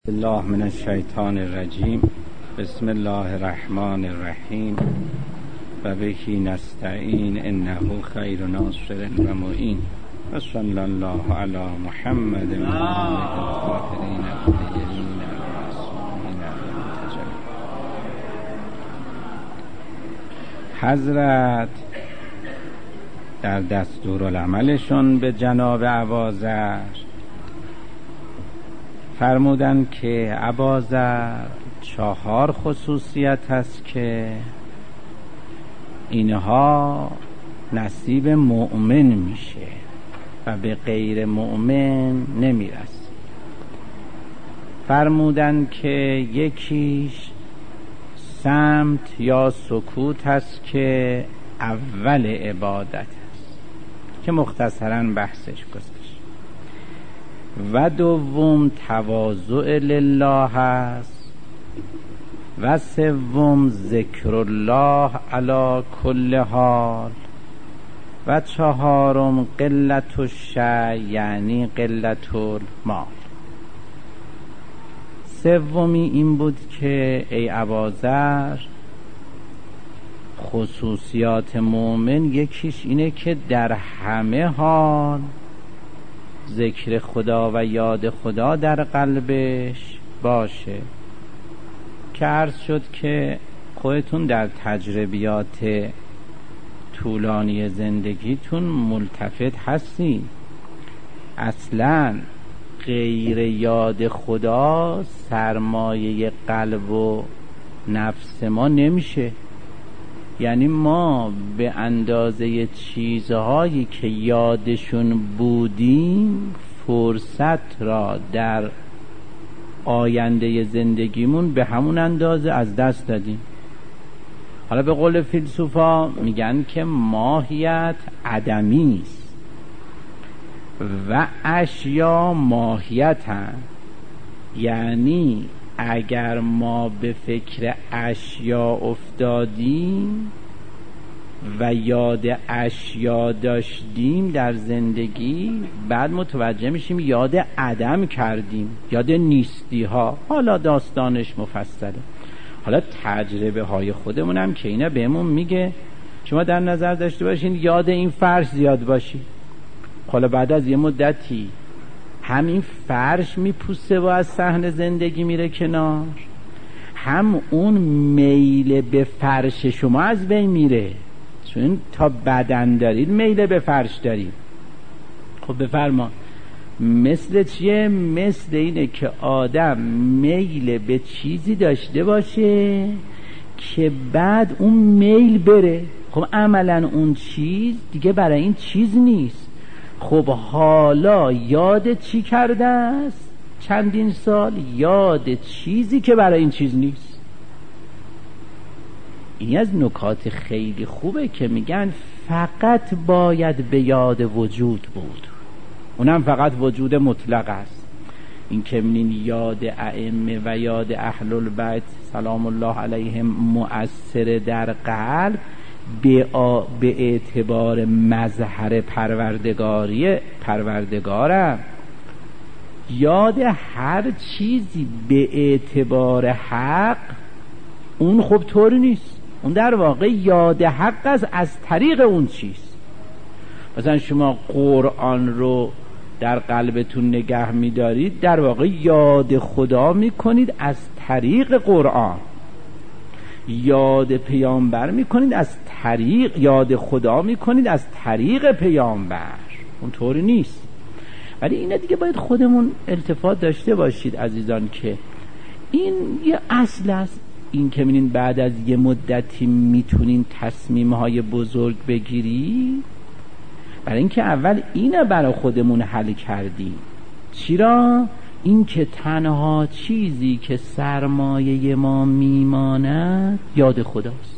الله من الشیطان الرجیم. بسم الله الرحمن الرحیم و بهی نستعین انه خیر ناصر و معین و صلی الله علی محمد و آله الطاهرین الطیبین المعصومین المنتجبین. حضرت در دستورالعملشون به جناب اباذر فرمودن که اباذر 4 خصوصیت هست که اینها نصیب مؤمن میشه و به غیر مؤمن نمیرسه. فرمودن که یکیش صمت یا سکوت هست که اول عبادت هست که مختصراً بحثش گذشت. و دوم تواضع لله هست و سوم ذکر الله علی کل حال و 4 قلت الشیء یعنی قلت المال. سومی این بود که ای اباذر خصوصیات مؤمن یکیش اینه که در همه حال ذکر خدا و یاد خدا در قلبش باشه، که عرض شد که خودتون در تجربیات طولانی زندگیتون ملتفت هستین. اصلا غیر یاد خدا سرمایه قلب و نفس ما نمیشه. یعنی ما به اندازه چیزهایی که یادشون بودیم فرصت را در آینده زندگیمون به همون اندازه از دست دادیم. حالا به قول فیلسوفا میگن که ماهیت عدمی است و اشیا ماهیت هم. یعنی اگر ما به فکر اشیا افتادیم و یاد اشیا داشتیم در زندگی، بعد متوجه میشیم یاد عدم کردیم، یاد نیستی ها. حالا داستانش مفصله. حالا تجربه های خودمون هم که اینا بهمون میگه شما در نظر داشته باشین یاد این فرش زیاد باشی. حالا بعد از یه مدتی همین فرش میپوسه و از صحنه زندگی میره کنار، هم اون میل به فرش شما از بین میره، چون تا بدن دارید میل به فرش دارید. خب بفرما مثل چیه؟ مثل اینه که آدم میل به چیزی داشته باشه که بعد اون میل بره. خب عملا اون چیز دیگه برای این چیز نیست. خب حالا یاد چی کرده است؟ چندین سال یاد چیزی که برای این چیز نیست. این از نکات خیلی خوبه که میگن فقط باید به یاد وجود بود، اونم فقط وجود مطلق است. این که منین یاد ائمه و یاد اهل البیت سلام الله علیهم مؤثر در قلب به اعتبار مظهر پروردگارم. یاد هر چیزی به اعتبار حق اون خب طور نیست. اون در واقع یاد حق است از طریق اون چیز. مثلا شما قرآن رو در قلبتون نگه می‌دارید، در واقع یاد خدا می‌کنید از طریق قرآن. یاد پیامبر میکنید از طریق، یاد خدا میکنید از طریق پیامبر. اون طوری نیست. ولی اینا دیگه باید خودمون التفات داشته باشید عزیزان که این یه اصل است. این که می‌بینین بعد از یه مدتی میتونین تصمیم‌های بزرگ بگیری، برای اینکه اول اینو برای خودمون حل کردیم. چرا؟ این که تنها چیزی که سرمایه ما میماند یاد خداست.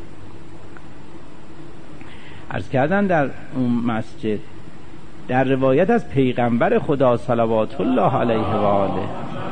عرض کردن در اون مسجد در روایت از پیغمبر خدا صلوات الله علیه و آله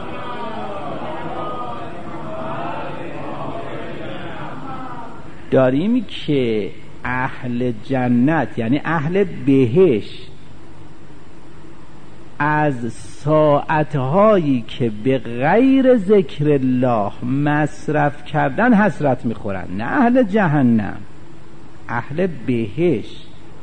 داریم که اهل جنت یعنی اهل بهشت از ساعتهایی که به غیر ذکر الله مصرف کردن حسرت میخورن، نه اهل جهنم، اهل بهشت.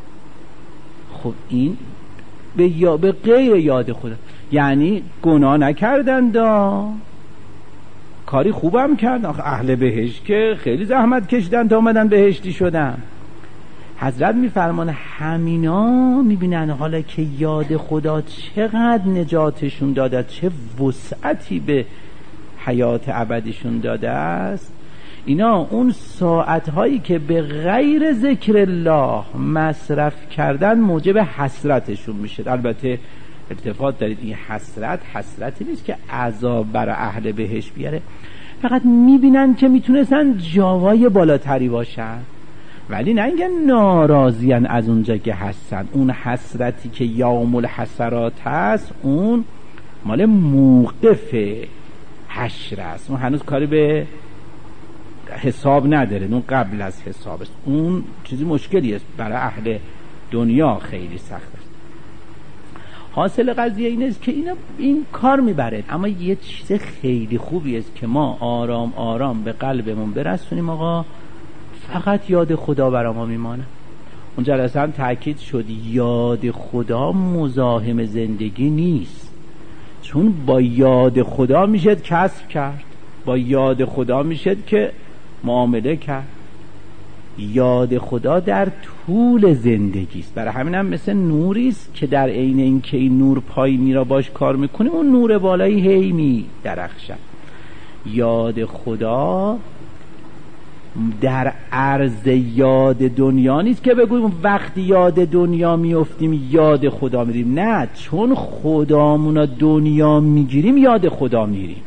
خب این به غیر یاد خدا، یعنی گناه نکردن دا کاری خوبم کردن. اهل بهشت که خیلی زحمت کشیدن تا اومدن بهشتی شدن. حضرت میفرمان همینا میبینن حالا که یاد خدا چقدر نجاتشون داده، چه وسعتی به حیات ابدیشون داده است، اینا اون ساعتهایی که به غیر ذکر الله مصرف کردن موجب حسرتشون میشه. البته التفات دارید، این حسرتی نیست که عذاب برای اهل بهشت بیاره، فقط میبینن که میتونستن جاوای بالاتری باشن، ولی نه اینکه ناراضیان از اونجا که هستن. اون حسرتی که یوم الحسرات هست اون مال موقف حشر است، اون هنوز کاری به حساب نداره، اون قبل از حساب است. اون چیزی مشکلی است برای اهل دنیا، خیلی سخت است. حاصل قضیه این است که این کار میبره. اما یه چیز خیلی خوبی است که ما آرام آرام به قلبمون برسونیم آقا فقط یاد خدا برای ما میمانه. اون جلسه هم تأکید شد یاد خدا مزاحم زندگی نیست، چون با یاد خدا میشد کسب کرد، با یاد خدا میشد که معامله کرد. یاد خدا در طول زندگی است، برای همین هم مثل نوری است که در عین اینکه این نور پایینی را باش کار میکنیم اون نور بالایی هی می درخشد. یاد خدا در عرض یاد دنیا نیست که بگویم وقتی یاد دنیا میافتیم یاد خدا میریم، نه، چون خدامون دنیا میگیریم یاد خدا میریم.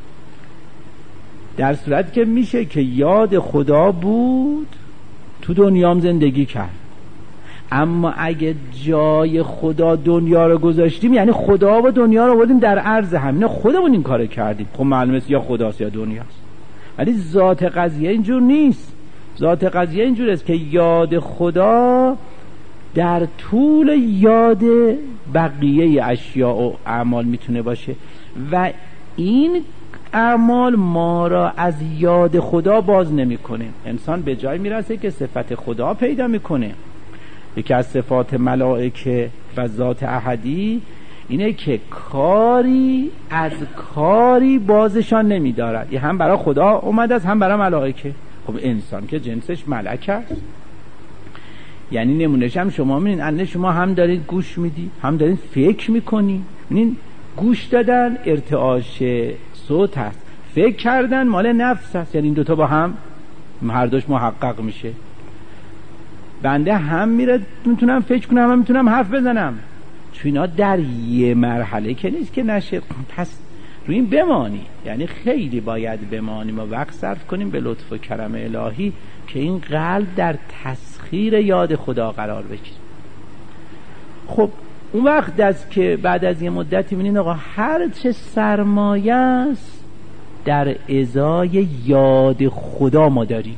در صورت که میشه که یاد خدا بود تو دنیام زندگی کرد، اما اگه جای خدا دنیا رو گذاشتیم یعنی خدا و دنیا رو بردیم در عرض همینه، خودمون این کارو کردیم. خب معلومه یا خداست یا دنیاست، ولی ذات قضیه اینجور نیست. ذات قضیه اینجور است که یاد خدا در طول یاد بقیه اشیاء و اعمال میتونه باشه و این اعمال ما را از یاد خدا باز نمیکنه. انسان به جای میرسه که صفت خدا پیدا میکنه. یکی از صفات ملائکه و ذات احدی اینه که کاری از کاری بازشان نمیدارد. یه هم برای خدا اومده است هم برای ملائکه. خب انسان که جنسش ملک است، یعنی نمونهش هم شما میبینید الان شما هم دارید گوش میدی هم دارید فکر میکنی. ببینید گوش دادن ارتعاش صوت هست، فکر کردن مال نفس هست، یعنی این دوتا با هم هر دوش محقق میشه. بنده هم میتونم فکر کنم هم میتونم حرف بزنم، چون اینا در یه مرحله که نیست که نشه. پس روی این بمانی، یعنی خیلی باید بمانیم و وقت صرف کنیم به لطف و کرم الهی که این قلب در تسخیر یاد خدا قرار بگیره. خب اون وقت است که بعد از یه مدتی می‌بینید آقا هر چه سرمایه است در ازای یاد خدا ما داریم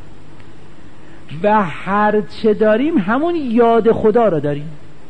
و هر چه داریم همون یاد خدا را داریم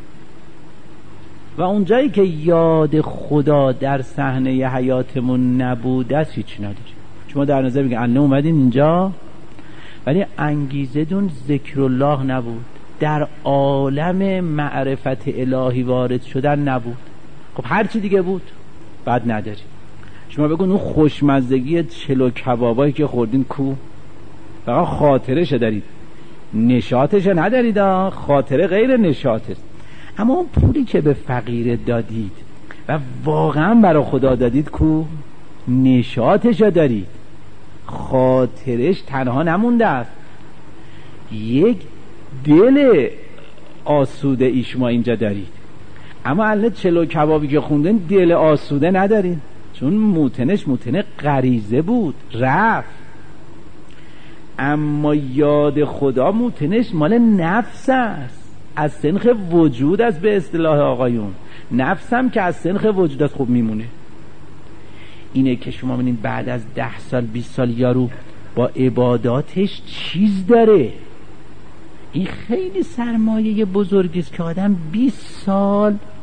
و اونجایی که یاد خدا در صحنه حیاتمون نبوده است هیچ نداریم. شما در نظر بگید الان اومدین اینجا ولی انگیزه دون ذکر الله نبود، در عالم معرفت الهی وارد شدن نبود. خب هر چی دیگه بود بعد نداریم. شما بگون اون خوشمزدگی چلو کبابایی که خوردین کو؟ فقط خاطرش دارید، نشاطش ندارید. خاطره غیر نشاط است. اما اون پولی که به فقیر دادید و واقعا برای خدا دادید کو؟ نشاطش دارید، خاطرش تنها نمونده است. یک دل آسوده ای شما اینجا دارید، اما الان چلو کبابی که خوندن دل آسوده ندارید، چون موتنش موتن غریزه بود رفت. اما یاد خدا موتنش مال نفس است، از سنخ وجود است. به اصطلاح آقایون نفس هم که از سنخ وجود است خوب میمونه. اینه که شما ببینید بعد از 10 سال 20 سال یارو با عباداتش چیز داره. این خیلی سرمایه بزرگی است که آدم 20 سال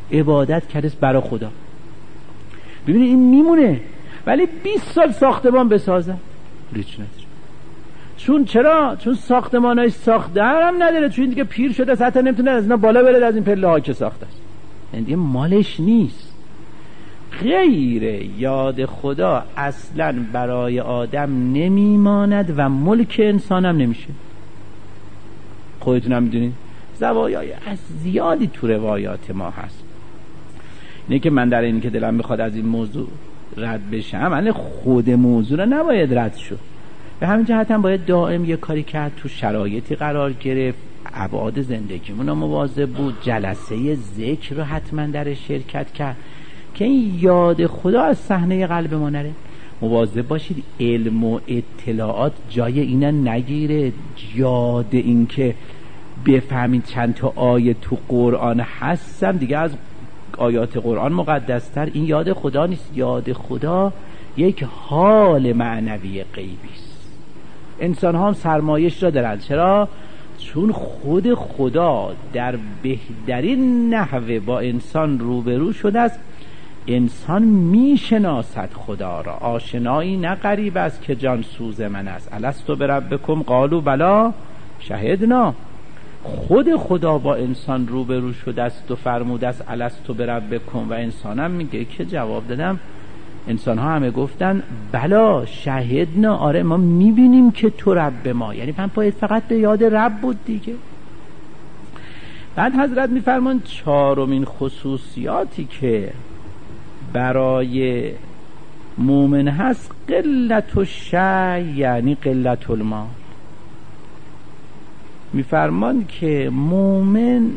عبادت کرده برای خدا. ببینید این میمونه، ولی 20 سال ساختمان بسازن هیچ نداره. چون ساختمانای ساخته هم نداره، چون دیگه پیر شده است، حتی نمیتونه از اینا بالا بره، از این پله ها که ساخته است، یعنی مالش نیست. غیر یاد خدا اصلا برای آدم نمیماند و ملک انسان هم نمیشه. خودتون هم میدونید زوایای از زیادی تو روایات ما هست. اینه که من در اینی که دلم میخواد از این موضوع رد بشم، یعنی خود موضوع رو نباید رد شد، به همین جهت هم باید دائم یه کاری کرد، تو شرایطی قرار گرفت، ابعاد زندگیمون رو مواظب بود، جلسه ذکر رو حتما در شرکت کرد که این یاد خدا از صحنه قلب ما نره. مواظب باشید علم و اطلاعات جای اینا نگیره. یاد این که بفهمید چند تا آیه تو قرآن هستن دیگه از آیات قرآن مقدستر این یاد خدا نیست. یاد خدا یک حال معنوی غیبی است. انسان ها هم سرمایش را دارن. چرا؟ چون خود خدا در بهترین نحوه با انسان روبرو شده است. انسان میشناسد خدا را، آشنایی نه غریب است که جان سوز من است. الستو بربکم قالوا بلی شهدنا. خود خدا با انسان روبرو شده است و فرموده است الستو بربکم، و انسان هم میگه که جواب دادم. انسان ها همه گفتن بلا شهدنا، آره ما میبینیم که تو رب ما، یعنی من باید فقط به یاد رب بود دیگه. بعد حضرت میفرمان چهارمین خصوصیاتی که برای مومن هست قلت الشیء، یعنی قلت المال. میفرمان که مومن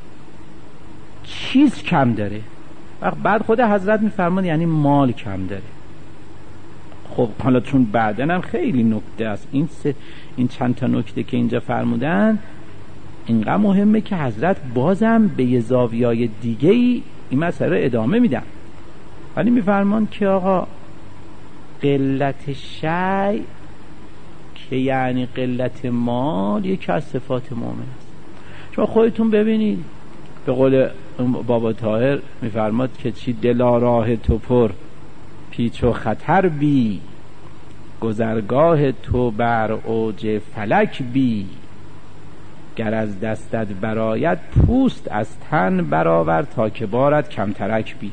چیز کم داره. بعد خود حضرت میفرمان یعنی مال کم داره. خب حالا چون بعدن هم خیلی نکته است، این چند تا نکته که اینجا فرمودن اینقدر مهمه که حضرت بازم به یه زاویای دیگه این مسئله ادامه میدن. ولی میفرمان که آقا قلت شیء که یعنی قلت مال یکی از صفات مؤمن است. شما خودتون ببینید، به قول بابا طاهر میفرماد که چی دلا راه تو پر پیچ و خطر بی، گذرگاه تو بر اوج فلک بی، گر از دستت برآید پوست از تن برآور تا که بارت کمترک بی.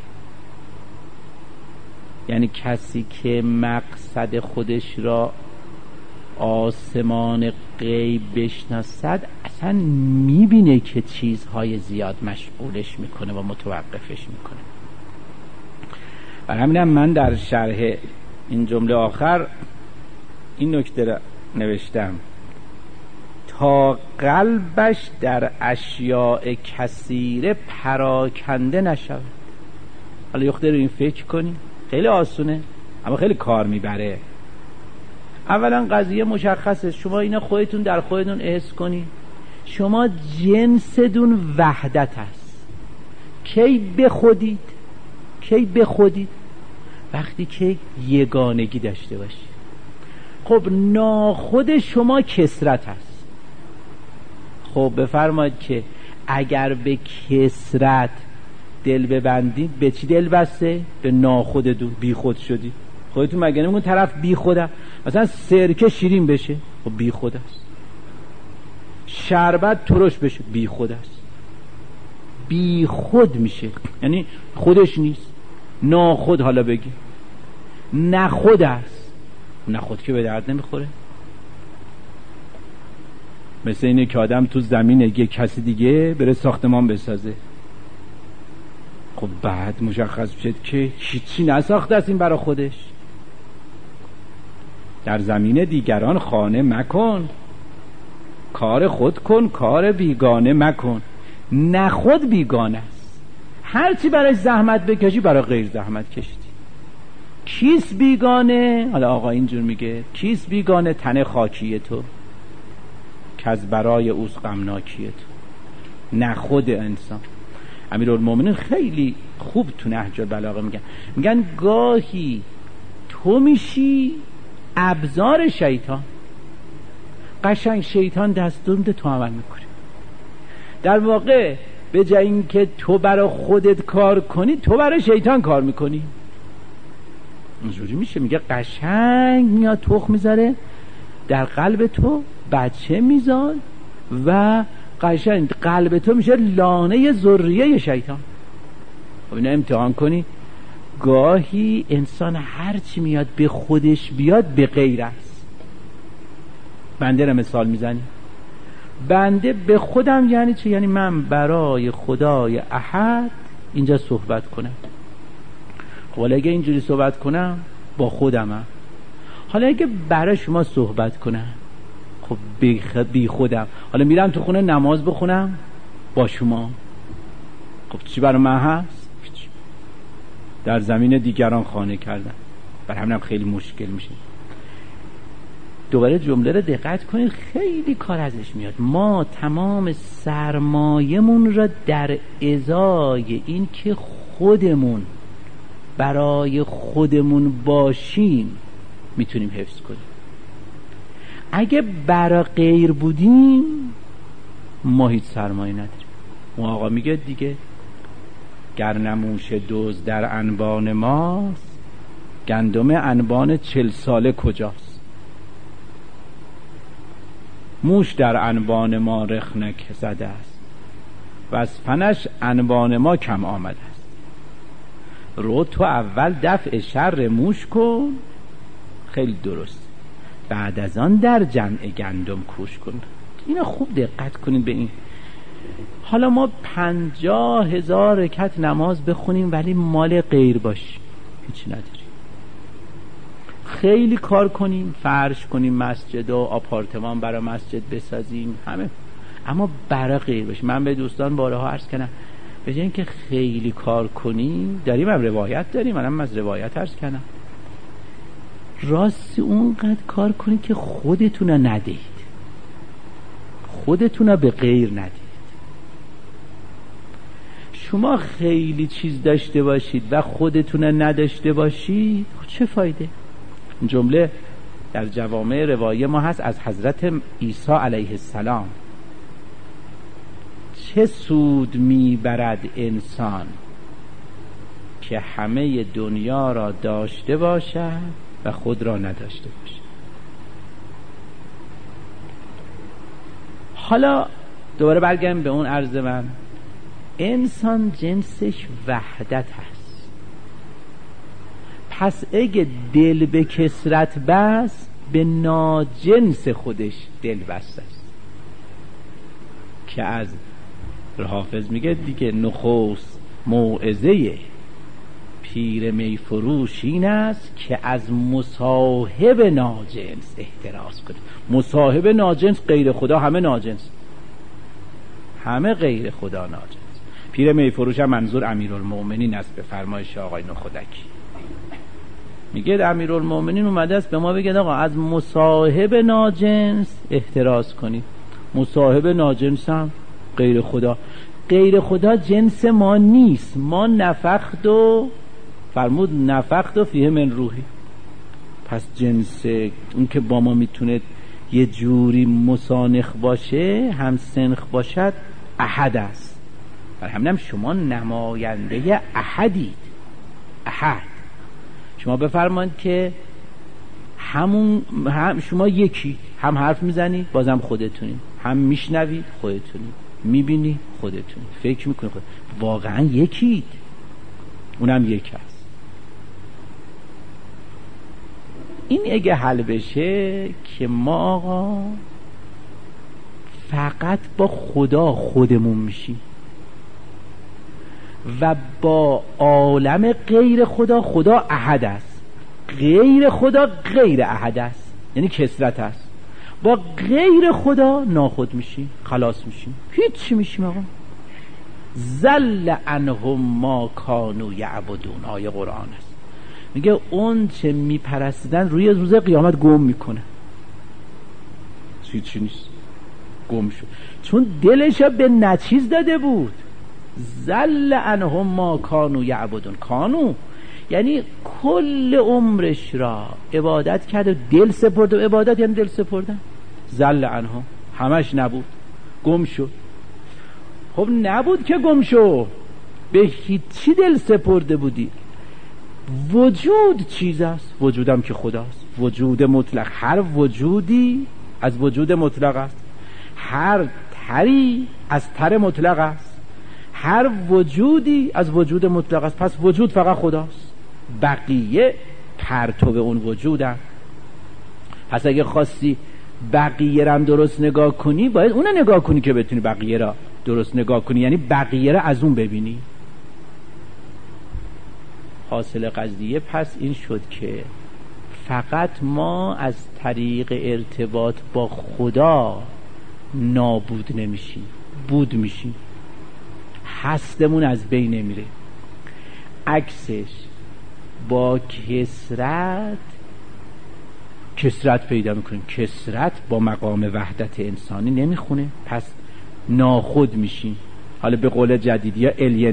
یعنی کسی که مقصد خودش را آسمان غیب بشناسد اصلا میبینه که چیزهای زیاد مشغولش میکنه و متوقفش میکنه. برای همینم من در شرح این جمله آخر این نکته را نوشتم تا قلبش در اشیاء کثیره پراکنده نشود. حالا یه خورده رو این فکر کنی، خیلی آسونه اما خیلی کار میبره. اولا قضیه مشخصه، شما اینا خودتون در خودتون احس کنی، شما جنسدون وحدت هست. کی به خودید وقتی که یگانگی داشته باشید. خب ناخود شما کثرت هست. خب بفرمایید که اگر به کثرت دل ببندید، به چی دل بسته؟ به ناخودتون. بی خود شدید. خودتون مگه نمیگون طرف بی خوده؟ مثلا سرکه شیرین بشه، خب بی خود است. شربت ترش بشه، بی خود است. بی خود میشه یعنی خودش نیست. ناخود حالا بگی نخود است. نخود که به درد نمیخوره. مثل اینه که آدم تو زمین یه کسی دیگه بره ساختمان بسازه، خب بعد مشخص شد که هیچی نساخته است این برای خودش. در زمین دیگران خانه مکن، کار خود کن، کار بیگانه مکن. نه خود بیگانه است، هرچی برای زحمت بکشی برای غیر زحمت کشیدی. کیس بیگانه؟ حالا آقا اینجور میگه کیس بیگانه؟ تن خاکی تو که از برای اوز غمناکی تو. نه خود انسان. امیرالمومنین خیلی خوب تو نهج البلاغه میگن گاهی تو میشی ابزار شیطان. قشنگ شیطان دستور میده تو عمل میکنی. در واقع به جای اینکه تو برای خودت کار کنی تو برای شیطان کار میکنی. اینجوری میشه. میگه قشنگ میاد تخم میذاره در قلب تو، بچه میذار و قشنگ قلب تو میشه لانه ذریه شیطان. خب اینا امتحان کنی. گاهی انسان هرچی میاد به خودش بیاد به غیر است. بنده را مثال میزنی. بنده به خودم یعنی چه؟ یعنی من برای خدای احد اینجا صحبت کنم. خب حالا اگه اینجوری صحبت کنم با خودمم. حالا اگه برای شما صحبت کنم خب بی خودم. حالا میرم تو خونه نماز بخونم با شما. خب چی برای من هست؟ در زمین دیگران خانه کردن. برای همینم خیلی مشکل میشه. دوباره جمله رو دقت کنید، خیلی کار ازش میاد. ما تمام سرمایه‌مون را در ازای این که خودمون برای خودمون باشیم میتونیم حفظ کنیم. اگه برای غیر بودیم ما هیچ سرمایه نداریم. اون آقا میگه دیگه گر نموش دوز در انبان ماست، گندم انبان 40 ساله کجاست؟ موش در انبان ما رخنک زده است و از فنش انبان ما کم آمده است. رو تو اول دفع شر موش کن، خیلی درست، بعد از آن در جمع گندم کوش کن. اینا خوب دقت کنید به این. حالا ما 50,000 رکعت نماز بخونیم ولی مال غیر باشیم، هیچی نداریم. خیلی کار کنیم، فرش کنیم مسجد و آپارتمان برای مسجد بسازیم همه، اما برای غیر باشیم. من به دوستان بارها عرض کردم به جای اینکه خیلی کار کنیم، داریم هم روایت داریم، منم از روایت عرض کردم، راستی اونقدر کار کنید که خودتون رو ندهید، خودتون رو به غیر ندهید. شما خیلی چیز داشته باشید و خودتون رو نداشته باشید چه فایده؟ جمله در جوامع روایه ما هست از حضرت عیسی علیه السلام: چه سود میبرد انسان که همه دنیا را داشته باشد و خود را نداشته باشد. حالا دوباره برگردیم به اون عرض من. انسان جنسش وحدت هست. پس اگه دل به کثرت بس به ناجنس خودش دل بسته است، که از حافظ میگه دیگه نخست موعظه پیر میفروش این است که از مصاحب ناجنس احتراز کنه. مصاحب ناجنس غیر خدا، همه ناجنس، همه غیر خدا ناجنس. پیر میفروش هم منظور امیرالمؤمنین است به فرمایش آقای نخودکی. میگه امیرالمؤمنین اومده است به ما بگه آقا از مصاحب ناجنس احتراز کنید. مصاحب ناجنس هم غیر خدا. غیر خدا جنس ما نیست. ما نفخت و فرمود نفخت و فیه من روحی. پس جنس اون که با ما میتونه یه جوری مسانخ باشه، هم سنخ باشد، احد است. برای همینم شما نماینده احدید. احد. شما بفرمایید که هم شما یکی، هم حرف میزنی بازم خودتونی، هم میشنوی خودتونی، میبینی خودتونی، فکر میکنی خودتونی، واقعا یکید. اونم یک هست. این اگه حل بشه که ما آقا فقط با خدا خودمون میشیم و با عالم غیر خدا، خدا احد است، غیر خدا غیر احد است، یعنی کثرت است. با غیر خدا ناخود میشیم، خلاص میشیم، هیچ میشیم آقا. زل عنهم ما کانوا یعبدون. آیه قرآن است میگه اون چه میپرستیدن روی روز قیامت گم میکنه. چی نیست، گم شد، چون دلش به نچیز داده بود. زل عنهم ما کانوا یعبدون. کانو یعنی کل عمرش را عبادت کرد و دل سپرد. و عبادت یعنی دل سپردن. زل عنهم همش نبود، گم شد. خب نبود که گم شو، به هیچی دل سپرده بودی. وجود چیز است، وجودم که خداست، وجود مطلق. هر وجودی از وجود مطلق است، هر تری از تر مطلق است، هر وجودی از وجود مطلق است. پس وجود فقط خداست، بقیه پرتو اون وجودن. پس اگه خواستی بقیه را هم درست نگاه کنی، باید اون نگاه کنی که بتونی بقیه را درست نگاه کنی، یعنی بقیه را از اون ببینی. حاصل قضیه پس این شد که فقط ما از طریق ارتباط با خدا نابود نمیشیم، بود میشیم، هستمون از بین نمیره. عکسش با کسرت پیدا میکنیم. کسرت با مقام وحدت انسانی نمیخونه، پس ناخود میشیم. حالا به قول جدیدی ها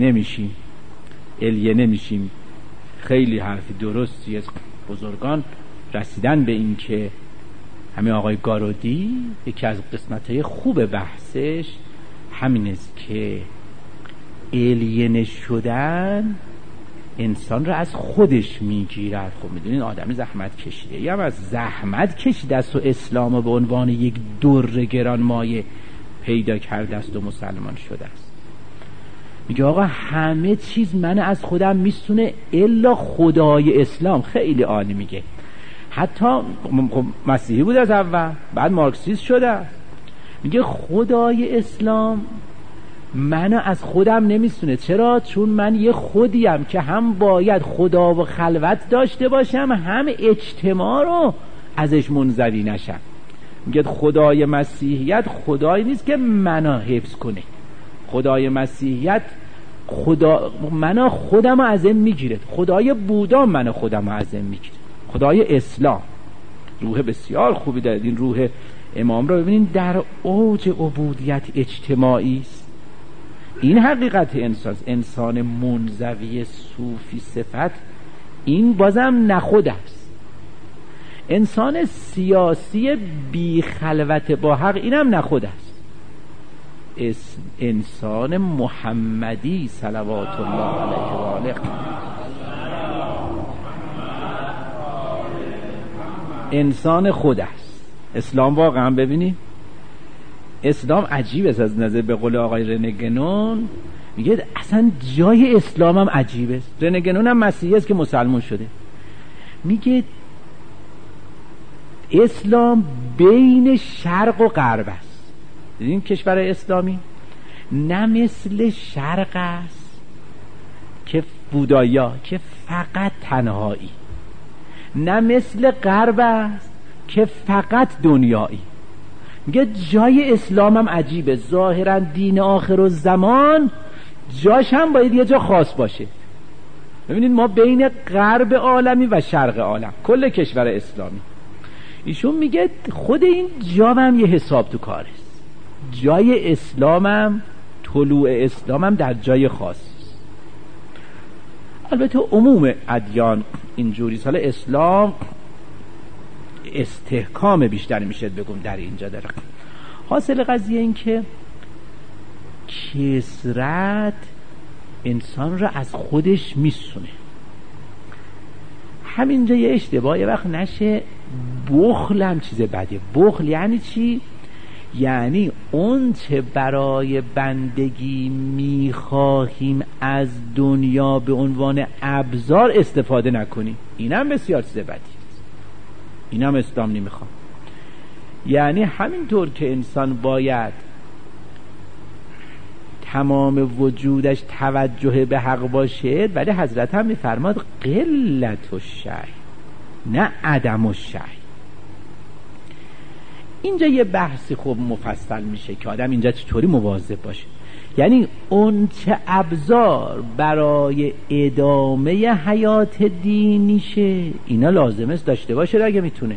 الینه میشیم. خیلی حرفی درستی از بزرگان رسیدن به این که همین آقای گارودی یکی از قسمت‌های خوب بحثش همین است که الینه شدن انسان را از خودش میگیرد. خب میدونین آدم زحمت کشیده، یا از زحمت کشیده است و اسلام به عنوان یک در گرانمایه پیدا کرده است و مسلمان شده است. میگه آقا همه چیز من از خودم میستونه الا خدای اسلام. خیلی عالی میگه. حتی مسیحی بود از اول، بعد مارکسیست شده. میگه خدای اسلام منو از خودم نمیستونه. چرا؟ چون من یه خودیم که هم باید خدا و خلوت داشته باشم، هم اجتماع رو ازش منزوی نشم. میگه خدای مسیحیت خدایی نیست که منو حفظ کنه. خدای مسیحیت منو خودم رو ازم میگیره. خدای بودا منو خودم رو ازم میگیره. خدای اسلام روح بسیار خوبی داره. این روح امام رو ببینین در اوج عبودیت اجتماعی است. این حقیقت انسان منزوی صوفی صفت، این بازم نخود است. انسان سیاسی بی خلوت با حق، اینم نخود است. انسان محمدی صلوات الله علیه و آله، انسان خود است. اسلام واقعا ببینید اسلام عجیب است از نظر، به قول آقای رنگنون میگه اصلا جای اسلام هم عجیب است. رنگنون هم مسیحی است که مسلمان شده. میگه اسلام بین شرق و غرب است. دیدین کشور اسلامی نه مثل شرق است که بودایا که فقط تنهایی، نه مثل غرب است که فقط دنیایی. میگه جای اسلام هم عجیبه. ظاهرا دین آخر الزمان جاش هم باید یه جا خاص باشه. ببینید ما بین غرب عالمی و شرق عالم، کل کشور اسلامی. ایشون میگه خود این جا هم یه حساب تو کار است. جای اسلامم، طلوع اسلامم در جای خاص. البته عموم ادیان اینجوری. سال اسلام استحکام بیشتری میشه بگم در اینجا داره. حاصل قضیه این که کثرت انسان را از خودش میسونه. همینجا یه اشتباه یه وقت نشه. بخل هم چیز بده. بخل یعنی چی؟ یعنی اون چه برای بندگی میخواهیم از دنیا به عنوان ابزار استفاده نکنیم. اینم بسیار چیز بدی. اینم اسلام نمیخواد. یعنی همینطور که انسان باید تمام وجودش توجه به حق باشه، ولی حضرت هم میفرماد قلت الشیء نه عدم الشیء. اینجا یه بحثی خوب مفصل میشه که آدم اینجا چطوری مواظب باشه. یعنی اون چه ابزار برای ادامه حیات دینیشه اینا لازم است داشته باشه اگه میتونه.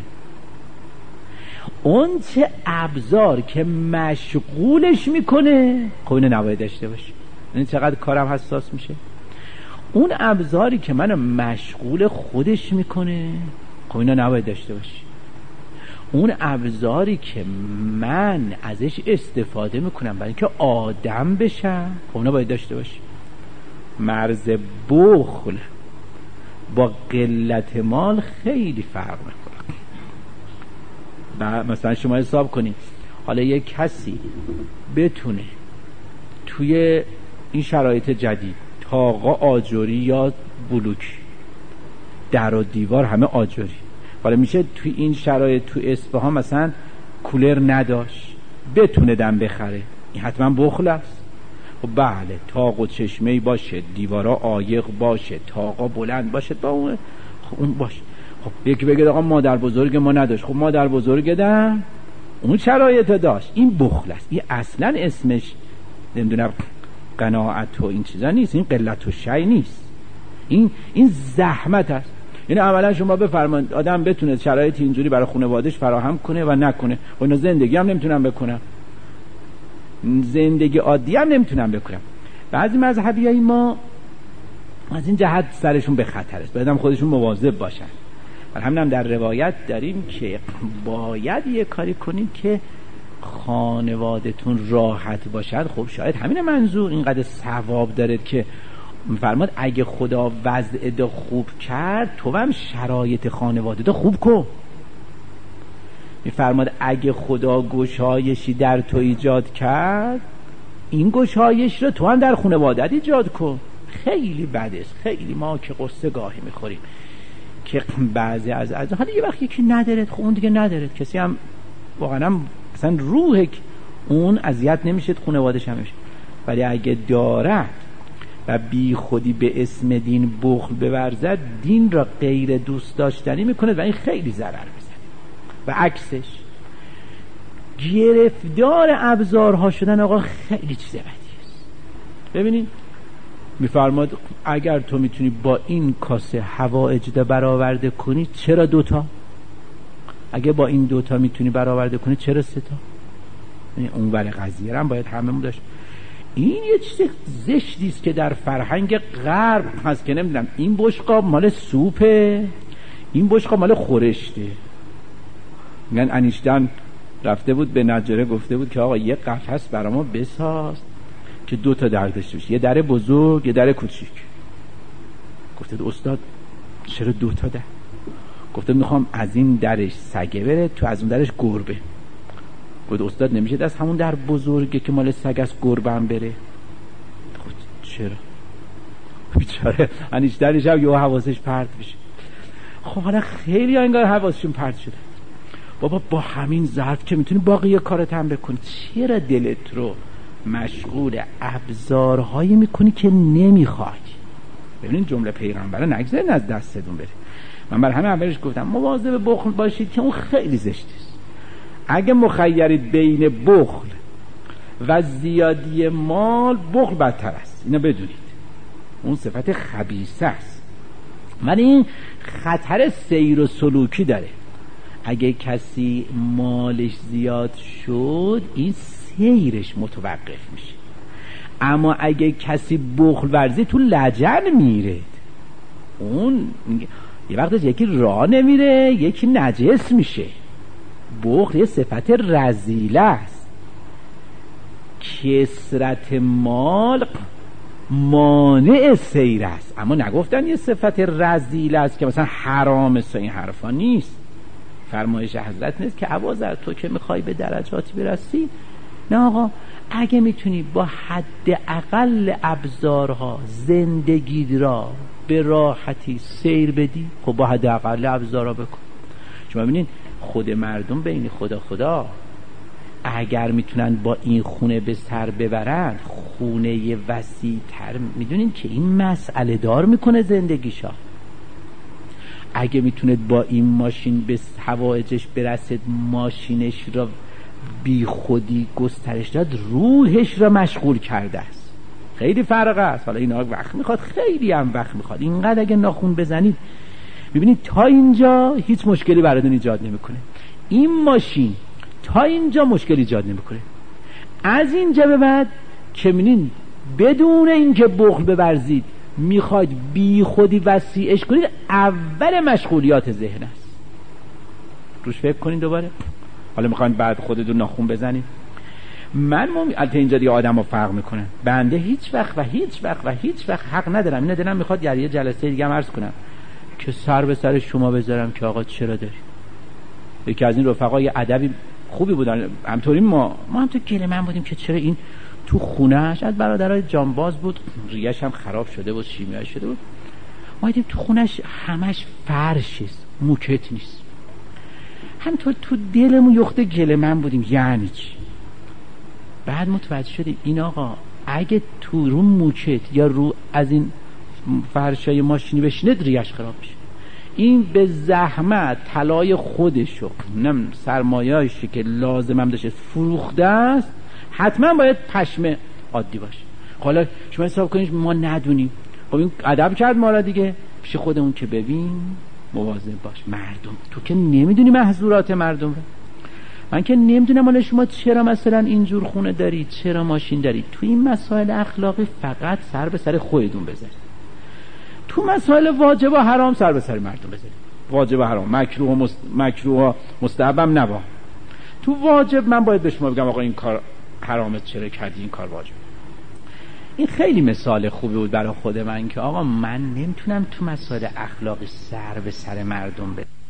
اون چه ابزار که مشغولش میکنه خب اینو نباید داشته باشه. یعنی چقدر کارم حساس میشه. اون ابزاری که منو مشغول خودش میکنه خب اینو نباید داشته باشه. اون ابزاری که من ازش استفاده میکنم برای اینکه آدم بشم، خب اونا باید داشته باشی. مرز بخل با قلت مال خیلی فرق میکنه. مثلا شما حساب کنید حالا یک کسی بتونه توی این شرایط جدید طاقا آجوری یا بلوک، در و دیوار همه آجوری، حالا میشه توی این شرایط تو اصفهان مثلا کولر نداشت بتونه دم بخره، این حتما بخل است. خب بله، طاق و چشمه‌ای باشه، دیوارا عایق باشه، طاقا بلند باشه، با اون خب اون باشه. خب یکی بگه آقا مادر بزرگ ما نداشت، خب مادر بزرگ دم اون شرایط داشت، این بخل است. این اصلا اسمش نمیدونم قناعت و این چیزا نیست، این قلت و شی نیست، این زحمت است. یعنی اولا شما بفرمایید آدم بتونه شرایط اینجوری برای خانواده‌اش فراهم کنه و نکنه، و اینا زندگی هم نمیتونن بکنن، زندگی عادی هم نمیتونن بکنن. بعضی مذهبیای ما از این جهت سرشون به خطر است، باید هم خودشون مواظب باشن. و همین در روایت داریم که باید یه کاری کنید که خانواده‌تون راحت باشد. خب شاید همین منظور اینقدر ثواب داره که میفرماد اگه خدا وضع ده خوب کرد تو هم شرایط خانواده ده خوب کن. میفرماد اگه خدا گشایشی در تو ایجاد کرد این گشایش رو تو هم در خانوادت ایجاد کن. خیلی بده است، خیلی ما که قصه گاهی میخوریم که بعضی از حالا یه وقتی که ندارد خب اون دیگه ندارد، کسی هم واقعا اصلا روح اون اذیت نمیشه، خانواده‌ش هم نمیشه. ولی اگه دارد و بی خودی به اسم دین بخل بورزد، دین را غیر دوست داشتنی میکنه و این خیلی ضرر میزنه. و عکسش گرفتار ابزارها شدن آقا خیلی چیز بدی است. ببینید میفرماد اگر تو میتونی با این کاسه حوائج ده برآورده کنی چرا دوتا؟ اگه با این دوتا میتونی برآورده کنی چرا سه تا؟ اون ور قضیه هم باید هممون داشت. این یه چیز زشتی است که در فرهنگ غرب هست که نمیدونم این بشقاب مال سوپه، این بشقاب مال خورشته. میگن انیشتین رفته بود به نجاره گفته بود که آقا یه قفس برای ما بساز که دو تا در داشته باشه، یه در بزرگ یه در کوچیک. گفته استاد چرا دو تا در؟ گفته میخوام از این درش سگه بره تو از اون درش گربه. گفت استاد نمیشه از همون در بزرگه که مال سگ است گربه هم بره؟ خب چرا؟ بیچاره انیشتینش هم یه حواسش پرت بشه. خب حالا خیلی انگار حواسشون پرت شده. بابا با همین ظرف که میتونی باقی کارت هم بکنی، چرا دلت رو مشغول ابزارهایی میکنی که نمیخوای؟ ببینید جمله پیغمبر نگذارین از دستتون بره. من برای همه اولش گفتم مواظب بخل باشید که اون خیلی زشتی است. اگه مخیرید بین بخل و زیادی مال، بخل بدتر است، اینو بدونید، اون صفت خبیثه است. ولی این خطر سیر و سلوکی داره. اگه کسی مالش زیاد شد این سیرش متوقف میشه، اما اگه کسی بخل ورزی تو لجن میره، اون یه وقت یکی راه نمیره یکی نجس میشه. بخل یه صفت رذیله است. کثرت مال مانع سیر است، اما نگفتن یه صفت رذیله است که مثلا حرام است. این حرفا نیست. فرمایش حضرت نیست که ابوذر تو که میخوای به درجاتی برسی، نه آقا اگه میتونی با حد اقل ابزارها زندگی را به راحتی سیر بدی، خب با حد اقل ابزارها بکن. شما ببینید خود مردم بین خدا اگر میتونن با این خونه به سر ببرن خونه وسیع تر، میدونین که این مسئله دار میکنه زندگیشا. اگه میتونید با این ماشین به حوائجش برسید، ماشینش را بی خودی گسترش داد، روحش را مشغول کرده است. خیلی فرق است. حالا اینا وقت میخواد، خیلی هم وقت میخواد. اینقدر اگه ناخون بزنید ببینید تا اینجا هیچ مشکلی براتون ایجاد نمیکنه، این ماشین تا اینجا مشکل ایجاد نمیکنه. از اینجا به بعد که میبینید بدون اینکه بخل بورزید میخواید بی خودی وسیعش کنید، اول مشغولیات ذهن است. روش فکر کنین دوباره. حالا میخواین بعد خودتون ناخون بزنین. من البته اینجا دیگه آدمو فرق میکنن. بنده هیچ وقت حق ندارم، اینو دلم میخواد یه جلسه دیگه هم عرض کنم که سر به سر شما بذارم که آقا چرا داری. یکی از این رفقای ادبی خوبی بودن، همطوری ما هم تو گله من بودیم که چرا این تو خونه‌اش، از برادرای جانباز بود، ریش هم خراب شده بود، شیمیایی شده بود، ما دیدیم تو خونه‌اش همش فرشیست، موکت نیست. همطور تو دلمون یخته گله من بودیم یعنی چی. بعد متوجه شدیم این آقا اگه تو رو موکت یا رو از این فرشای ماشینی بشینه ریش خراب میشه. این به زحمت طلای خودشو نم سرمایه‌اشی که لازمم داشته فروخته است، حتما باید پشم عادی باشه. حالا شما حساب کنید ما ندونیم، خب این ادب کرد ما را دیگه. پیش خودمون که ببین مواظب باش. مردم تو که نمیدونی محظورات مردم رو. من که نمیدونم حالا شما چرا مثلا اینجور خونه دارید، چرا ماشین دارید. تو این مسائل اخلاقی فقط سر به سر خودتون بزنید. تو مسائل واجب و حرام سر به سر مردم بزنید. واجب و حرام، مکروه و مستحبم نبا. تو واجب من باید به شما بگم آقا این کار حرامه، چرا کردی، این کار واجب. این خیلی مثال خوبی بود برای خود من که آقا من نمیتونم تو مسائل اخلاقی سر به سر مردم بزنم.